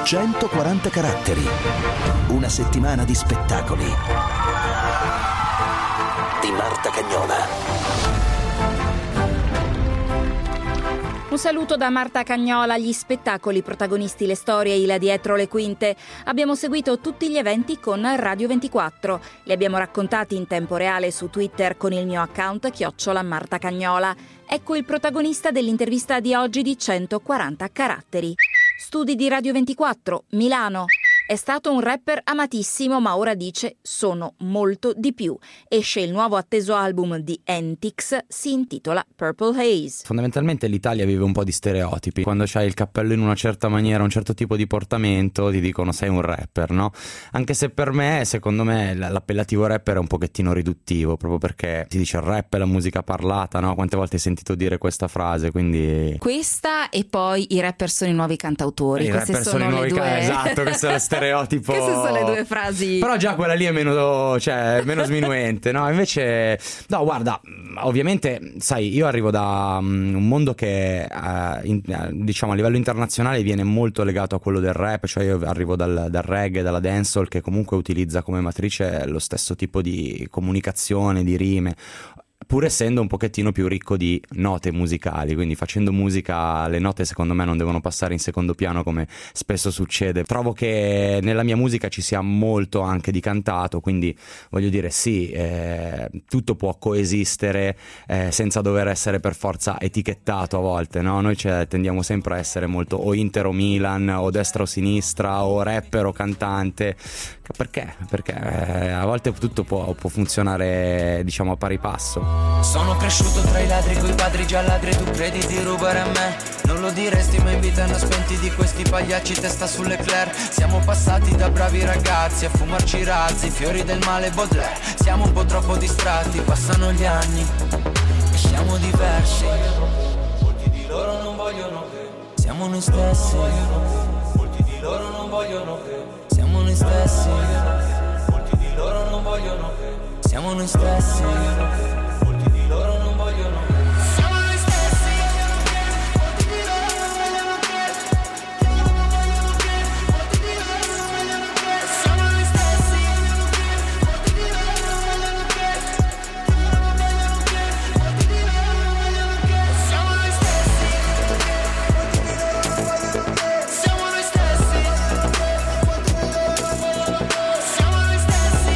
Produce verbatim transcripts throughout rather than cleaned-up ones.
centoquaranta caratteri. Una settimana di spettacoli. Di Marta Cagnola. Un saluto da Marta Cagnola. Gli spettacoli, protagonisti, le storie, il dietro le quinte. Abbiamo seguito tutti gli eventi con Radio ventiquattro. Li abbiamo raccontati in tempo reale su Twitter con il mio account chiocciola Marta Cagnola. Ecco il protagonista dell'intervista di oggi di centoquaranta caratteri. Studi di Radio ventiquattro, Milano. È stato un rapper amatissimo, ma ora dice sono molto di più. Esce il nuovo atteso album di Antics, si intitola Purple Haze. Fondamentalmente l'Italia vive un po' di stereotipi. Quando c'hai il cappello in una certa maniera, un certo tipo di portamento, ti dicono sei un rapper, no? Anche se per me, secondo me, l'appellativo rapper è un pochettino riduttivo, proprio perché si dice il rap è la musica parlata, no? Quante volte hai sentito dire questa frase, quindi... Questa e poi i rapper sono i nuovi cantautori. I Queste rapper sono, sono i nuovi le due... ca- esatto, questo è lo stereotipo. Queste sono le due frasi. Però già quella lì è meno, cioè, meno sminuente, no? Invece, no, guarda, ovviamente, sai, io arrivo da um, un mondo che, uh, in, uh, diciamo, a livello internazionale viene molto legato a quello del rap, cioè io arrivo dal, dal reggae, dalla dancehall, che comunque utilizza come matrice lo stesso tipo di comunicazione, di rime, pur essendo un pochettino più ricco di note musicali, quindi facendo musica le note secondo me non devono passare in secondo piano come spesso succede. Trovo che nella mia musica ci sia molto anche di cantato, quindi voglio dire sì, eh, tutto può coesistere eh, senza dover essere per forza etichettato a volte, no? Noi cioè, tendiamo sempre a essere molto o Inter o Milan o destra o sinistra o rapper o cantante. Perché? Perché eh, a volte tutto può, può funzionare, diciamo, a pari passo. Sono cresciuto tra i ladri coi padri già ladri, tu credi di rubare a me? Non lo diresti ma in vita ne ho spenti di questi pagliacci testa sull'eclair. Siamo passati da bravi ragazzi a fumarci razzi, fiori del male Baudelaire. Siamo un po' troppo distratti, passano gli anni e siamo diversi. Molti di loro non vogliono che siamo noi stessi. Molti di loro non vogliono che siamo noi stessi. Molti di loro non vogliono che siamo noi stessi. Molti di loro non vogliono che siamo noi stessi. Molti di loro non vogliono che molti di loro non vogliono che siamo noi stessi. Molti di loro non vogliono che molti di loro non vogliono che siamo noi stessi. Molti di loro non vogliono che siamo noi stessi. Molti di loro non vogliono che siamo noi stessi.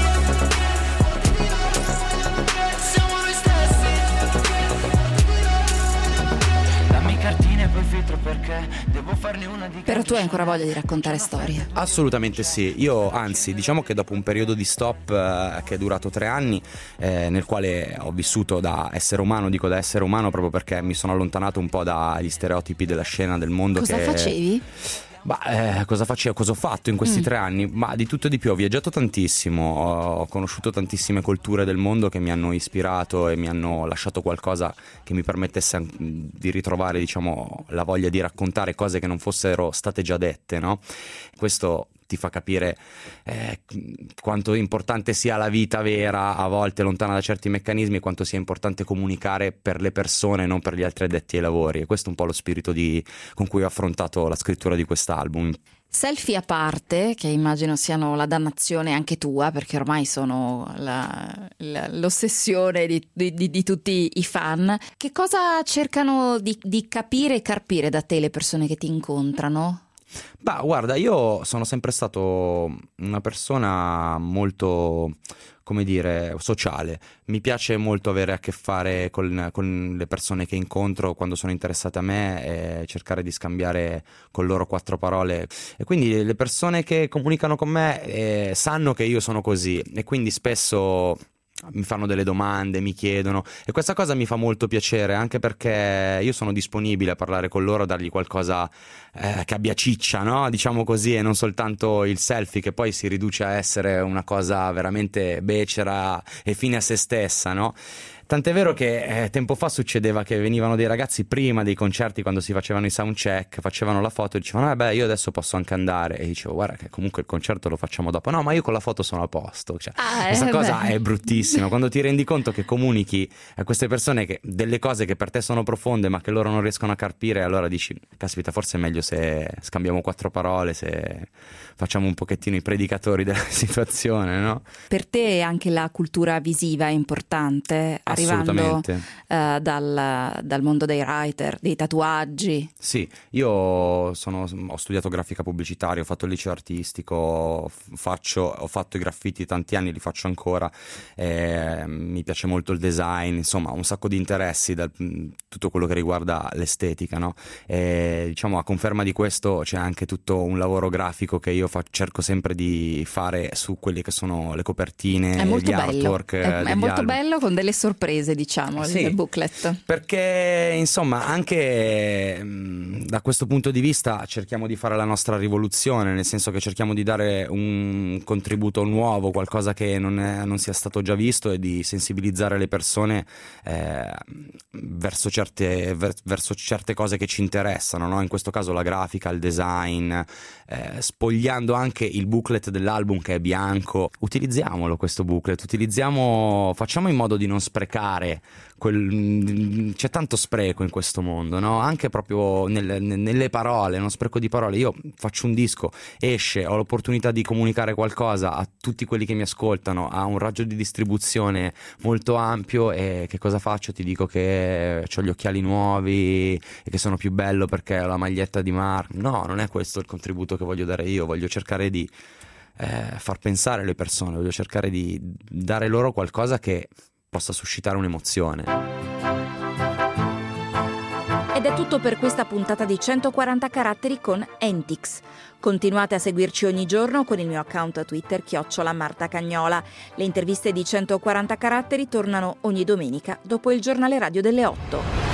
Perché devo farne una di. Però tu hai ancora voglia di raccontare storie? Assolutamente sì, io anzi diciamo che dopo un periodo di stop eh, che è durato tre anni eh, nel quale ho vissuto da essere umano, dico da essere umano proprio perché mi sono allontanato un po' dagli stereotipi della scena del mondo. Cosa che... facevi? Ma eh, cosa facevo, cosa ho fatto in questi mm. tre anni? Ma di tutto e di più, ho viaggiato tantissimo, ho conosciuto tantissime culture del mondo che mi hanno ispirato e mi hanno lasciato qualcosa che mi permettesse di ritrovare, diciamo, la voglia di raccontare cose che non fossero state già dette, no? Questo ti fa capire eh, quanto importante sia la vita vera, a volte lontana da certi meccanismi, e quanto sia importante comunicare per le persone, non per gli altri addetti ai lavori. E questo è un po' lo spirito di, con cui ho affrontato la scrittura di quest'album. Selfie a parte, che immagino siano la dannazione anche tua, perché ormai sono la, la, l'ossessione di, di, di tutti i fan, che cosa cercano di, di capire e carpire da te le persone che ti incontrano? Bah, guarda, io sono sempre stato una persona molto, come dire, sociale. Mi piace molto avere a che fare con, con le persone che incontro quando sono interessate a me e cercare di scambiare con loro quattro parole. E quindi le persone che comunicano con me eh, sanno che io sono così, e quindi spesso mi fanno delle domande, mi chiedono, e questa cosa mi fa molto piacere, anche perché io sono disponibile a parlare con loro, a dargli qualcosa eh, che abbia ciccia, no? Diciamo così, e non soltanto il selfie, che poi si riduce a essere una cosa veramente becera e fine a se stessa, no? Tant'è vero che eh, tempo fa succedeva che venivano dei ragazzi prima dei concerti, quando si facevano i sound check, facevano la foto e dicevano: eh beh, io adesso posso anche andare. E dicevo: guarda che comunque il concerto lo facciamo dopo. No, ma io con la foto sono a posto. Cioè, ah, questa eh, cosa beh. è bruttissima. Quando ti rendi conto che comunichi a queste persone che delle cose che per te sono profonde ma che loro non riescono a carpire, allora dici: caspita, forse è meglio se scambiamo quattro parole, se facciamo un pochettino i predicatori della situazione, no? Per te anche la cultura visiva è importante, arrivando uh, dal, dal mondo dei writer, dei tatuaggi. Sì, io sono, ho studiato grafica pubblicitaria, ho fatto il liceo artistico, faccio, ho fatto i graffiti tanti anni, li faccio ancora, eh, mi piace molto il design, insomma un sacco di interessi da tutto quello che riguarda l'estetica, no? E, diciamo, a conferma di questo c'è anche tutto un lavoro grafico che io fa, cerco sempre di fare su quelle che sono le copertine, è molto gli bello. artwork. È, è molto album. bello, con delle sorprese, diciamo, sì, il booklet. Perché insomma anche mh, da questo punto di vista cerchiamo di fare la nostra rivoluzione, nel senso che cerchiamo di dare un contributo nuovo, qualcosa che non, è, non sia stato già visto, e di sensibilizzare le persone eh, verso, certe, ver, verso certe cose che ci interessano, no? In questo caso la grafica, il design, eh, spogliando anche il booklet dell'album che è bianco. Utilizziamolo questo booklet, utilizziamo, facciamo in modo di non sprecare quel, c'è tanto spreco in questo mondo, no? Anche proprio nelle, nelle parole, non spreco di parole. Io faccio un disco, esce, ho l'opportunità di comunicare qualcosa a tutti quelli che mi ascoltano, ha un raggio di distribuzione molto ampio, e che cosa faccio? Ti dico che ho gli occhiali nuovi e che sono più bello perché ho la maglietta di Mark. No, non è questo il contributo che voglio dare io, voglio cercare di eh, far pensare le persone, voglio cercare di dare loro qualcosa che possa suscitare un'emozione. Ed è tutto per questa puntata di centoquaranta caratteri con Entix. Continuate a seguirci ogni giorno con il mio account Twitter chiocciola Marta Cagnola. Le interviste di centoquaranta caratteri tornano ogni domenica dopo il giornale radio delle otto.